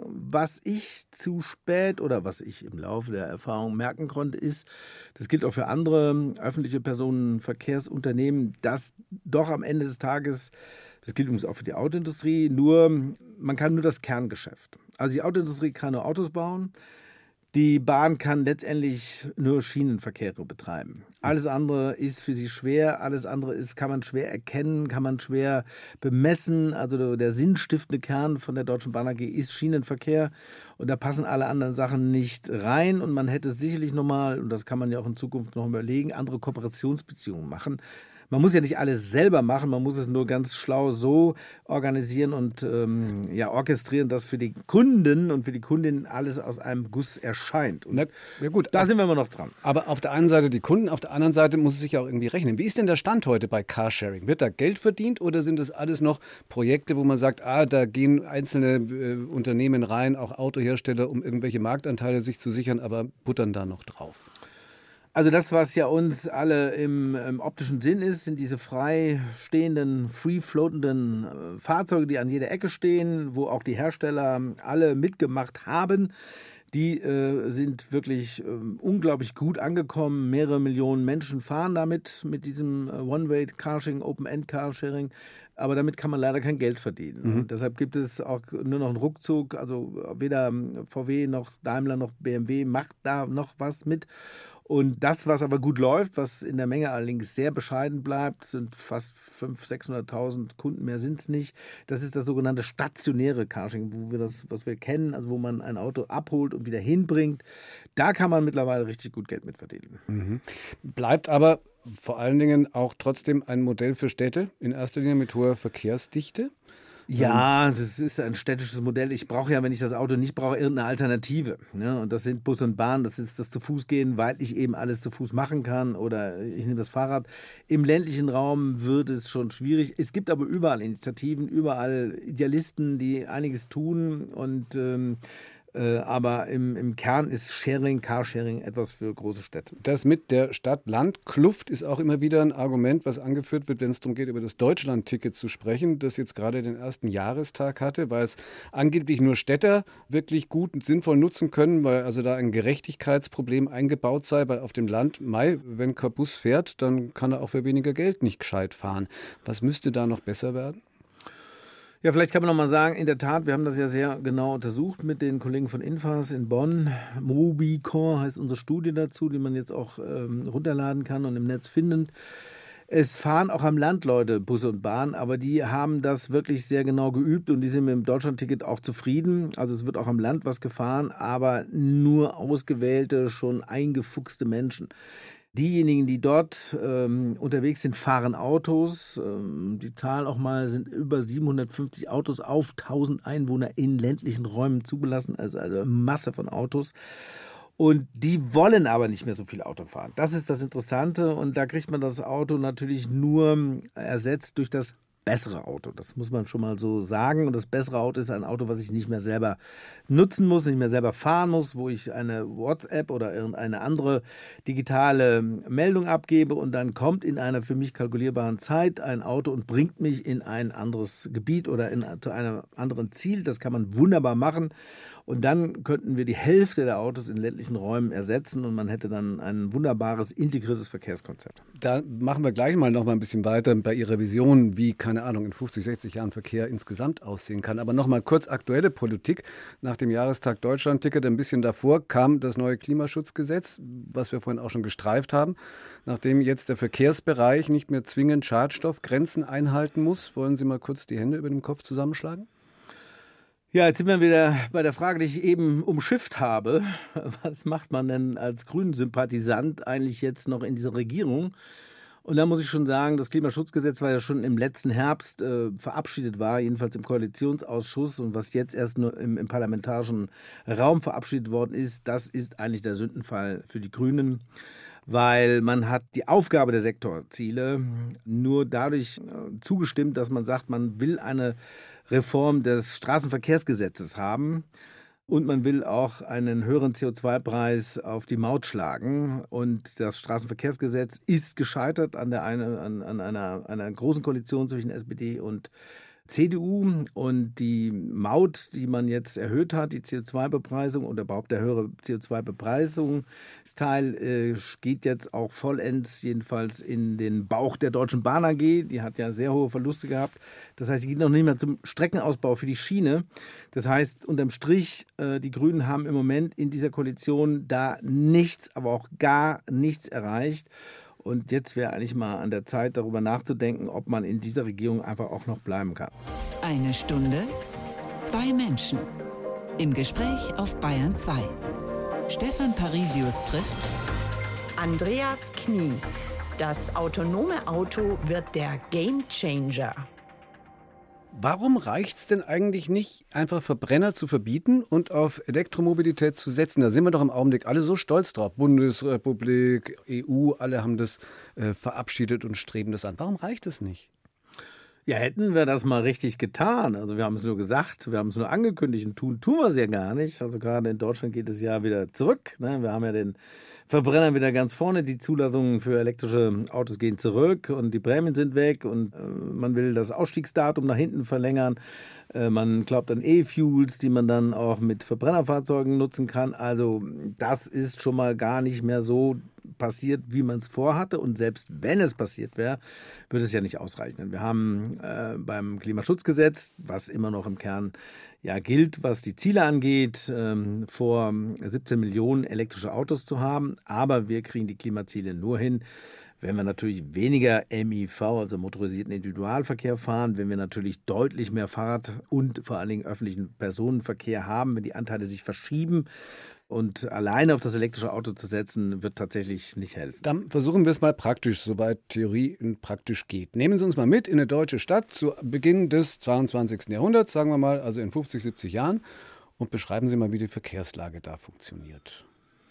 Was ich zu spät oder was ich im Laufe der Erfahrung merken konnte, ist, das gilt auch für andere öffentliche Personenverkehrsunternehmen, dass doch am Ende des Tages, das gilt übrigens auch für die Autoindustrie, nur, man kann nur das Kerngeschäft. Also die Autoindustrie kann nur Autos bauen. Die Bahn kann letztendlich nur Schienenverkehre betreiben. Alles andere ist für sie schwer, alles andere ist, kann man schwer erkennen, kann man schwer bemessen. Also der sinnstiftende Kern von der Deutschen Bahn A G ist Schienenverkehr und da passen alle anderen Sachen nicht rein und man hätte sicherlich nochmal, und das kann man ja auch in Zukunft noch überlegen, andere Kooperationsbeziehungen machen. Man muss ja nicht alles selber machen, man muss es nur ganz schlau so organisieren und ähm, ja, orchestrieren, dass für die Kunden und für die Kundinnen alles aus einem Guss erscheint. Und Na, ja gut, da auf, sind wir immer noch dran. Aber auf der einen Seite die Kunden, auf der anderen Seite muss es sich ja auch irgendwie rechnen. Wie ist denn der Stand heute bei Carsharing? Wird da Geld verdient oder sind das alles noch Projekte, wo man sagt, ah, da gehen einzelne äh, Unternehmen rein, auch Autohersteller, um irgendwelche Marktanteile sich zu sichern, aber buttern da noch drauf? Also das, was ja uns alle im, im optischen Sinn ist, sind diese frei stehenden, free floatenden äh, Fahrzeuge, die an jeder Ecke stehen, wo auch die Hersteller alle mitgemacht haben. Die äh, sind wirklich äh, unglaublich gut angekommen. Mehrere Millionen Menschen fahren damit, mit diesem äh, One-Way-Carsharing, Open-End-Carsharing. Aber damit kann man leider kein Geld verdienen. Mhm. Und deshalb gibt es auch nur noch einen Rückzug. Also weder V W noch Daimler noch B M W macht da noch was mit. Und das, was aber gut läuft, was in der Menge allerdings sehr bescheiden bleibt, sind fast fünfhunderttausend, sechshunderttausend Kunden, mehr sind es nicht. Das ist das sogenannte stationäre Carsharing, wo wir das, was wir kennen, also wo man ein Auto abholt und wieder hinbringt. Da kann man mittlerweile richtig gut Geld mit verdienen. Mhm. Bleibt aber vor allen Dingen auch trotzdem ein Modell für Städte, in erster Linie mit hoher Verkehrsdichte. Ja, das ist ein städtisches Modell. Ich brauche ja, wenn ich das Auto nicht brauche, irgendeine Alternative. Ne? Und das sind Bus und Bahn, das ist das zu Fuß gehen, weil ich eben alles zu Fuß machen kann oder ich nehme das Fahrrad. Im ländlichen Raum wird es schon schwierig. Es gibt aber überall Initiativen, überall Idealisten, die einiges tun und ähm, Äh, aber im, im Kern ist Sharing, Carsharing etwas für große Städte. Das mit der Stadt-Land-Kluft ist auch immer wieder ein Argument, was angeführt wird, wenn es darum geht, über das Deutschland-Ticket zu sprechen, das jetzt gerade den ersten Jahrestag hatte, weil es angeblich nur Städter wirklich gut und sinnvoll nutzen können, weil also da ein Gerechtigkeitsproblem eingebaut sei, weil auf dem Land, Mai, wenn kein Bus fährt, dann kann er auch für weniger Geld nicht gescheit fahren. Was müsste da noch besser werden? Ja, vielleicht kann man noch mal sagen, in der Tat, wir haben das ja sehr genau untersucht mit den Kollegen von Infas in Bonn. Mobicon heißt unsere Studie dazu, die man jetzt auch ähm, runterladen kann und im Netz finden. Es fahren auch am Land Leute Busse und Bahn, aber die haben das wirklich sehr genau geübt und die sind mit dem Deutschlandticket auch zufrieden. Also es wird auch am Land was gefahren, aber nur ausgewählte, schon eingefuchste Menschen. Diejenigen, die dort ähm, unterwegs sind, fahren Autos. Ähm, die Zahl auch mal sind über siebenhundertfünfzig Autos auf tausend Einwohner in ländlichen Räumen zugelassen. Also, also eine Masse von Autos. Und die wollen aber nicht mehr so viel Auto fahren. Das ist das Interessante. Und da kriegt man das Auto natürlich nur ersetzt durch das bessere Auto. Das muss man schon mal so sagen. Und das bessere Auto ist ein Auto, was ich nicht mehr selber nutzen muss, nicht mehr selber fahren muss, wo ich eine WhatsApp oder irgendeine andere digitale Meldung abgebe und dann kommt in einer für mich kalkulierbaren Zeit ein Auto und bringt mich in ein anderes Gebiet oder in, zu einem anderen Ziel. Das kann man wunderbar machen. Und dann könnten wir die Hälfte der Autos in ländlichen Räumen ersetzen und man hätte dann ein wunderbares, integriertes Verkehrskonzept. Da machen wir gleich mal noch mal ein bisschen weiter bei Ihrer Vision, wie, keine Ahnung, in fünfzig, sechzig Jahren Verkehr insgesamt aussehen kann. Aber noch mal kurz aktuelle Politik. Nach dem Jahrestag Deutschland-Ticket, ein bisschen davor, kam das neue Klimaschutzgesetz, was wir vorhin auch schon gestreift haben. Nachdem jetzt der Verkehrsbereich nicht mehr zwingend Schadstoffgrenzen einhalten muss, wollen Sie mal kurz die Hände über dem Kopf zusammenschlagen? Ja, jetzt sind wir wieder bei der Frage, die ich eben umschifft habe. Was macht man denn als Grünen-Sympathisant eigentlich jetzt noch in dieser Regierung? Und da muss ich schon sagen, das Klimaschutzgesetz, was ja schon im letzten Herbst äh, verabschiedet war, jedenfalls im Koalitionsausschuss und was jetzt erst nur im, im parlamentarischen Raum verabschiedet worden ist, das ist eigentlich der Sündenfall für die Grünen. Weil man hat die Aufgabe der Sektorziele nur dadurch äh, zugestimmt, dass man sagt, man will eine Reform des Straßenverkehrsgesetzes haben und man will auch einen höheren C O zwei Preis auf die Maut schlagen. Und das Straßenverkehrsgesetz ist gescheitert an, der eine, an, an einer, einer großen Koalition zwischen S P D und C D U und die Maut, die man jetzt erhöht hat, die C O zwei Bepreisung oder überhaupt der höhere C O zwei Bepreisungsteil, äh, geht jetzt auch vollends jedenfalls in den Bauch der Deutschen Bahn A G. Die hat ja sehr hohe Verluste gehabt. Das heißt, die geht noch nicht mehr zum Streckenausbau für die Schiene. Das heißt, unterm Strich, äh, die Grünen haben im Moment in dieser Koalition da nichts, aber auch gar nichts erreicht. Und jetzt wäre eigentlich mal an der Zeit, darüber nachzudenken, ob man in dieser Regierung einfach auch noch bleiben kann. Eine Stunde, zwei Menschen. Im Gespräch auf Bayern zwei. Stefan Parisius trifft Andreas Knie. Das autonome Auto wird der Gamechanger. Warum reicht es denn eigentlich nicht, einfach Verbrenner zu verbieten und auf Elektromobilität zu setzen? Da sind wir doch im Augenblick alle so stolz drauf. Bundesrepublik, E U, alle haben das äh, verabschiedet und streben das an. Warum reicht es nicht? Ja, hätten wir das mal richtig getan. Also wir haben es nur gesagt, wir haben es nur angekündigt und tun, tun wir es ja gar nicht. Also gerade in Deutschland geht es ja wieder zurück. Ne? Wir haben ja den Verbrenner wieder ganz vorne. Die Zulassungen für elektrische Autos gehen zurück und die Prämien sind weg und äh, man will das Ausstiegsdatum nach hinten verlängern. Äh, man glaubt an E-Fuels, die man dann auch mit Verbrennerfahrzeugen nutzen kann. Also das ist schon mal gar nicht mehr so passiert, wie man es vorhatte. Und selbst wenn es passiert wäre, würde es ja nicht ausreichen. Wir haben äh, beim Klimaschutzgesetz, was immer noch im Kern ja gilt, was die Ziele angeht, ähm, vor siebzehn Millionen elektrische Autos zu haben. Aber wir kriegen die Klimaziele nur hin, wenn wir natürlich weniger M I V, also motorisierten Individualverkehr fahren, wenn wir natürlich deutlich mehr Fahrrad- und vor allen Dingen öffentlichen Personenverkehr haben, wenn die Anteile sich verschieben. Und alleine auf das elektrische Auto zu setzen, wird tatsächlich nicht helfen. Dann versuchen wir es mal praktisch, soweit Theorie praktisch geht. Nehmen Sie uns mal mit in eine deutsche Stadt zu Beginn des zweiundzwanzigsten Jahrhunderts, sagen wir mal, also in fünfzig, siebzig Jahren, und beschreiben Sie mal, wie die Verkehrslage da funktioniert.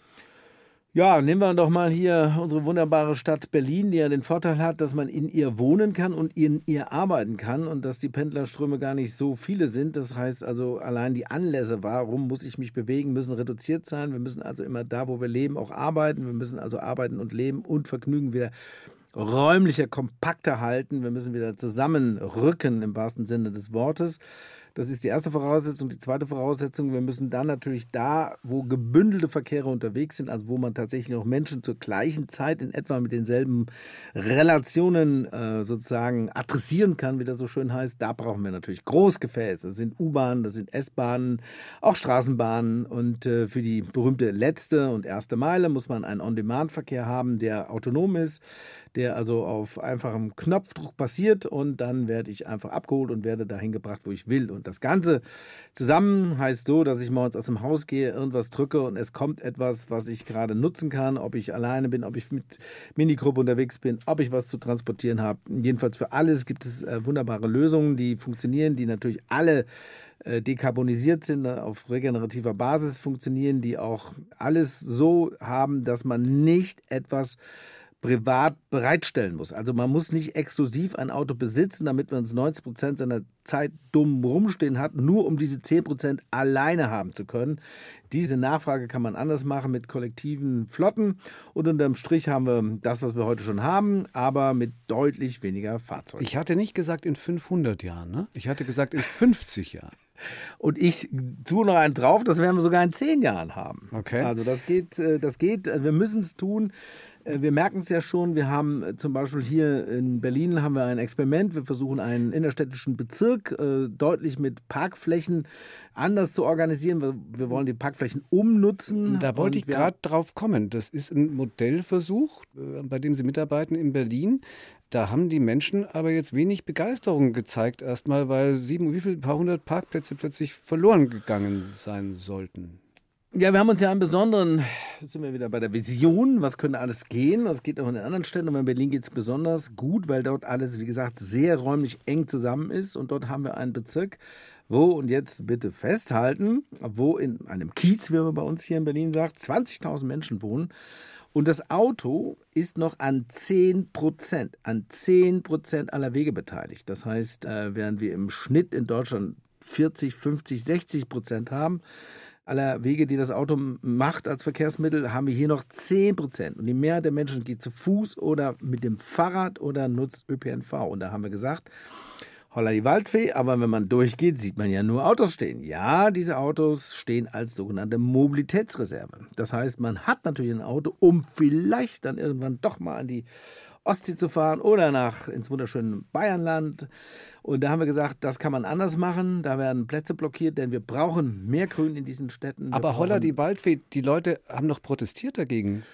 Ja, nehmen wir doch mal hier unsere wunderbare Stadt Berlin, die ja den Vorteil hat, dass man in ihr wohnen kann und in ihr arbeiten kann und dass die Pendlerströme gar nicht so viele sind. Das heißt also, allein die Anlässe, warum muss ich mich bewegen, müssen reduziert sein. Wir müssen also immer da, wo wir leben, auch arbeiten. Wir müssen also arbeiten und leben und Vergnügen wieder räumlicher, kompakter halten. Wir müssen wieder zusammenrücken im wahrsten Sinne des Wortes. Das ist die erste Voraussetzung. Die zweite Voraussetzung, wir müssen dann natürlich da, wo gebündelte Verkehre unterwegs sind, also wo man tatsächlich noch Menschen zur gleichen Zeit in etwa mit denselben Relationen äh, sozusagen adressieren kann, wie das so schön heißt, da brauchen wir natürlich Großgefäße. Das sind U-Bahnen, das sind S-Bahnen, auch Straßenbahnen. Und äh, für die berühmte letzte und erste Meile muss man einen On-Demand-Verkehr haben, der autonom ist, der also auf einfachem Knopfdruck passiert und dann werde ich einfach abgeholt und werde dahin gebracht, wo ich will. Und das Ganze zusammen heißt so, dass ich morgens aus dem Haus gehe, irgendwas drücke und es kommt etwas, was ich gerade nutzen kann, ob ich alleine bin, ob ich mit Minigruppe unterwegs bin, ob ich was zu transportieren habe. Jedenfalls für alles gibt es äh, wunderbare Lösungen, die funktionieren, die natürlich alle äh, dekarbonisiert sind, äh, auf regenerativer Basis funktionieren, die auch alles so haben, dass man nicht etwas privat bereitstellen muss. Also man muss nicht exklusiv ein Auto besitzen, damit man es neunzig Prozent seiner Zeit dumm rumstehen hat, nur um diese zehn Prozent alleine haben zu können. Diese Nachfrage kann man anders machen mit kollektiven Flotten und unterm Strich haben wir das, was wir heute schon haben, aber mit deutlich weniger Fahrzeugen. Ich hatte nicht gesagt in fünfhundert Jahren, ne? Ich hatte gesagt in fünfzig Jahren. Und ich tue noch einen drauf, das werden wir sogar in zehn Jahren haben. Okay. Also das geht, das geht, wir müssen es tun. Wir merken es ja schon, wir haben zum Beispiel hier in Berlin haben wir ein Experiment. Wir versuchen einen innerstädtischen Bezirk äh, deutlich mit Parkflächen anders zu organisieren. Wir, wir wollen die Parkflächen umnutzen. Da wollte ich gerade drauf kommen. Das ist ein Modellversuch, äh, bei dem Sie mitarbeiten in Berlin. Da haben die Menschen aber jetzt wenig Begeisterung gezeigt erstmal, weil sieben, wie viel, paar hundert Parkplätze plötzlich verloren gegangen sein sollten. Ja, wir haben uns ja einen besonderen, jetzt sind wir wieder bei der Vision, was könnte alles gehen, das geht auch in den anderen Städten, aber in Berlin geht es besonders gut, weil dort alles, wie gesagt, sehr räumlich eng zusammen ist und dort haben wir einen Bezirk, wo, und jetzt bitte festhalten, wo in einem Kiez, wie man bei uns hier in Berlin sagt, zwanzigtausend Menschen wohnen und das Auto ist noch an zehn Prozent, an zehn Prozent aller Wege beteiligt. Das heißt, während wir im Schnitt in Deutschland vierzig, fünfzig, sechzig Prozent haben, aller Wege, die das Auto macht als Verkehrsmittel, haben wir hier noch zehn Prozent. Und die Mehrheit der Menschen geht zu Fuß oder mit dem Fahrrad oder nutzt Ö P N V. Und da haben wir gesagt, holla die Waldfee, aber wenn man durchgeht, sieht man ja nur Autos stehen. Ja, diese Autos stehen als sogenannte Mobilitätsreserve. Das heißt, man hat natürlich ein Auto, um vielleicht dann irgendwann doch mal an die Ostsee zu fahren oder nach ins wunderschöne Bayernland. Und da haben wir gesagt, das kann man anders machen. Da werden Plätze blockiert, denn wir brauchen mehr Grün in diesen Städten. Wir Aber holla brauchen- die Waldfee, die Leute haben doch protestiert dagegen.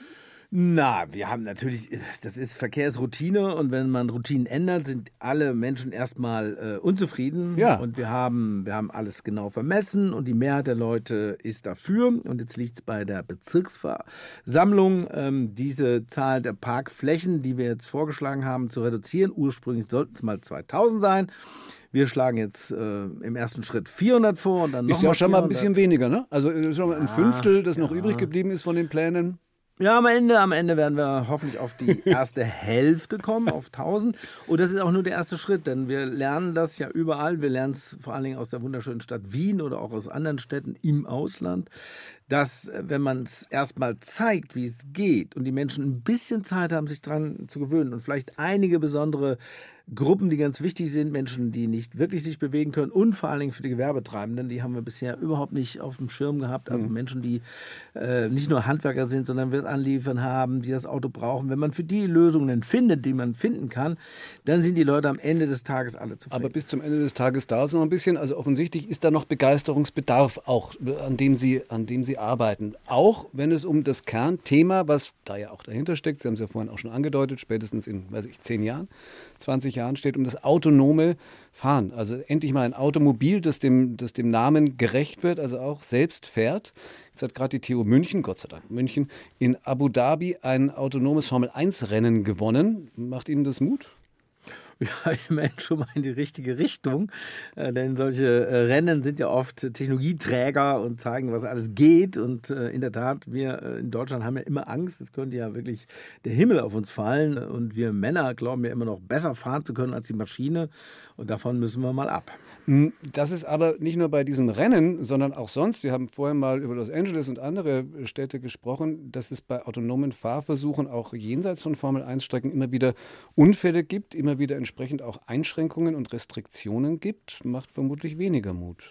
Na, wir haben natürlich, das ist Verkehrsroutine und wenn man Routinen ändert, sind alle Menschen erstmal äh, unzufrieden. Ja. Und wir haben, wir haben alles genau vermessen und die Mehrheit der Leute ist dafür. Und jetzt liegt es bei der Bezirksversammlung, ähm, diese Zahl der Parkflächen, die wir jetzt vorgeschlagen haben, zu reduzieren. Ursprünglich sollten es mal zweitausend sein. Wir schlagen jetzt äh, im ersten Schritt vierhundert vor und dann noch Ist ja mal schon mal ein vierhundert. bisschen weniger, ne? Also ist schon mal ein Fünftel, das noch ja. übrig geblieben ist von den Plänen. Ja, am Ende, am Ende werden wir hoffentlich auf die erste Hälfte kommen, auf tausend. Und das ist auch nur der erste Schritt, denn wir lernen das ja überall. Wir lernen es vor allen Dingen aus der wunderschönen Stadt Wien oder auch aus anderen Städten im Ausland, dass, wenn man es erstmal zeigt, wie es geht und die Menschen ein bisschen Zeit haben, sich dran zu gewöhnen und vielleicht einige besondere Gruppen, die ganz wichtig sind, Menschen, die nicht wirklich sich bewegen können und vor allen Dingen für die Gewerbetreibenden, die haben wir bisher überhaupt nicht auf dem Schirm gehabt. Also Menschen, die äh, nicht nur Handwerker sind, sondern Wirt anliefern haben, die das Auto brauchen. Wenn man für die Lösungen findet, die man finden kann, dann sind die Leute am Ende des Tages alle zufrieden. Aber bis zum Ende des Tages dauert es noch ein bisschen. Also offensichtlich ist da noch Begeisterungsbedarf auch, an dem Sie, an dem Sie arbeiten. Auch wenn es um das Kernthema, was da ja auch dahinter steckt, Sie haben es ja vorhin auch schon angedeutet, spätestens in, weiß ich, zehn Jahren, zwanzig Jahren steht, um das autonome Fahren. Also endlich mal ein Automobil, das dem, das dem Namen gerecht wird, also auch selbst fährt. Jetzt hat gerade die T U München, Gott sei Dank München, in Abu Dhabi ein autonomes Formel eins Rennen gewonnen. Macht Ihnen das Mut? Ja, immerhin schon mal in die richtige Richtung, äh, denn solche äh, Rennen sind ja oft Technologieträger und zeigen, was alles geht und äh, in der Tat, wir äh, in Deutschland haben ja immer Angst, es könnte ja wirklich der Himmel auf uns fallen und wir Männer glauben ja immer noch besser fahren zu können als die Maschine und davon müssen wir mal ab. Das ist aber nicht nur bei diesem Rennen, sondern auch sonst. Wir haben vorhin mal über Los Angeles und andere Städte gesprochen, dass es bei autonomen Fahrversuchen auch jenseits von Formel eins Strecken immer wieder Unfälle gibt, immer wieder entsprechend auch Einschränkungen und Restriktionen gibt. Macht vermutlich weniger Mut.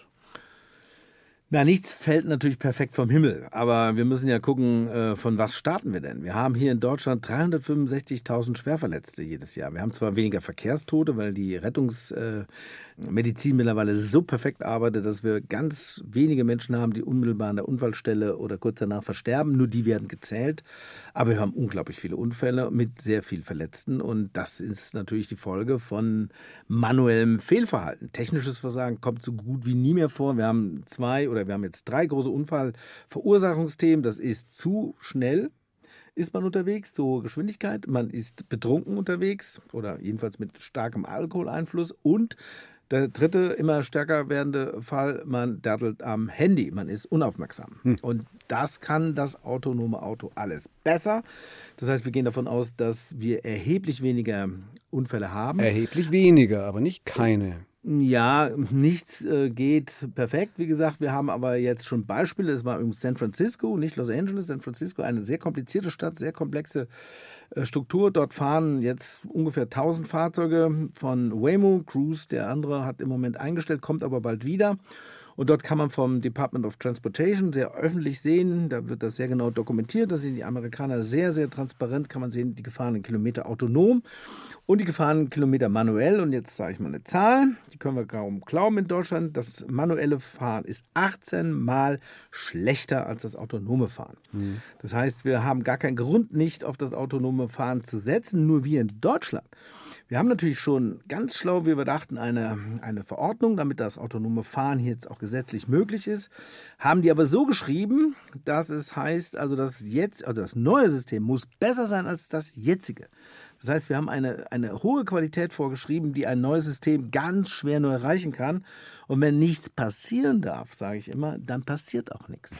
Na, nichts fällt natürlich perfekt vom Himmel, aber wir müssen ja gucken, äh, von was starten wir denn? Wir haben hier in Deutschland dreihundertfünfundsechzigtausend Schwerverletzte jedes Jahr. Wir haben zwar weniger Verkehrstote, weil die Rettungsmedizin äh, mittlerweile so perfekt arbeitet, dass wir ganz wenige Menschen haben, die unmittelbar an der Unfallstelle oder kurz danach versterben. Nur die werden gezählt. Aber wir haben unglaublich viele Unfälle mit sehr viel Verletzten und das ist natürlich die Folge von manuellem Fehlverhalten. Technisches Versagen kommt so gut wie nie mehr vor. Wir haben zwei oder wir haben jetzt drei große Unfallverursachungsthemen. Das ist zu schnell ist man unterwegs, zu hohe Geschwindigkeit. Man ist betrunken unterwegs oder jedenfalls mit starkem Alkoholeinfluss und der dritte, immer stärker werdende Fall, man dattelt am Handy, man ist unaufmerksam. Hm. Und das kann das autonome Auto alles besser. Das heißt, wir gehen davon aus, dass wir erheblich weniger Unfälle haben. Erheblich weniger, aber nicht keine. Ja, nichts äh, geht perfekt. Wie gesagt, wir haben aber jetzt schon Beispiele. Es war in San Francisco, nicht Los Angeles, San Francisco, eine sehr komplizierte Stadt, sehr komplexe äh, Struktur. Dort fahren jetzt ungefähr tausend Fahrzeuge von Waymo. Cruise, der andere, hat im Moment eingestellt, kommt aber bald wieder. Und dort kann man vom Department of Transportation sehr öffentlich sehen, da wird das sehr genau dokumentiert, da sind die Amerikaner sehr, sehr transparent, kann man sehen, die gefahrenen Kilometer autonom und die gefahrenen Kilometer manuell. Und jetzt sage ich mal eine Zahl, die können wir kaum glauben in Deutschland. Das manuelle Fahren ist achtzehn Mal schlechter als das autonome Fahren. Mhm. Das heißt, wir haben gar keinen Grund, nicht auf das autonome Fahren zu setzen, nur wir in Deutschland. Wir haben natürlich schon ganz schlau, wie wir dachten, eine, eine Verordnung, damit das autonome Fahren hier jetzt auch gesetzlich möglich ist, haben die aber so geschrieben, dass es heißt, also das jetzt, also das neue System muss besser sein als das jetzige. Das heißt, wir haben eine, eine hohe Qualität vorgeschrieben, die ein neues System ganz schwer nur erreichen kann. Und wenn nichts passieren darf, sage ich immer, dann passiert auch nichts.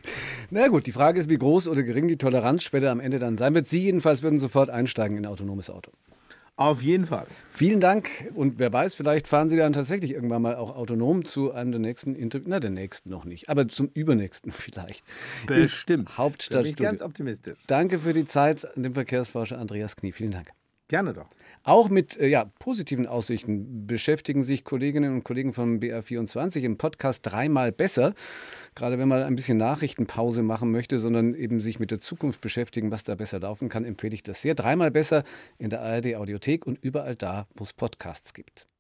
Na gut, die Frage ist, wie groß oder gering die Toleranzschwelle am Ende dann sein wird. Sie jedenfalls würden sofort einsteigen in ein autonomes Auto. Auf jeden Fall. Vielen Dank. Und wer weiß, vielleicht fahren Sie dann tatsächlich irgendwann mal auch autonom zu einem der nächsten Interviews. Na, der nächsten noch nicht, aber zum übernächsten vielleicht. Bestimmt. Hauptstadtstudio. Da bin ich ganz optimistisch. Danke für die Zeit an den Verkehrsforscher Andreas Knie. Vielen Dank. Gerne doch. Auch mit äh, ja, positiven Aussichten beschäftigen sich Kolleginnen und Kollegen von B R vierundzwanzig im Podcast Dreimal besser. Gerade wenn man ein bisschen Nachrichtenpause machen möchte, sondern eben sich mit der Zukunft beschäftigen, was da besser laufen kann, empfehle ich das sehr. Dreimal besser in der A R D Audiothek und überall da, wo es Podcasts gibt.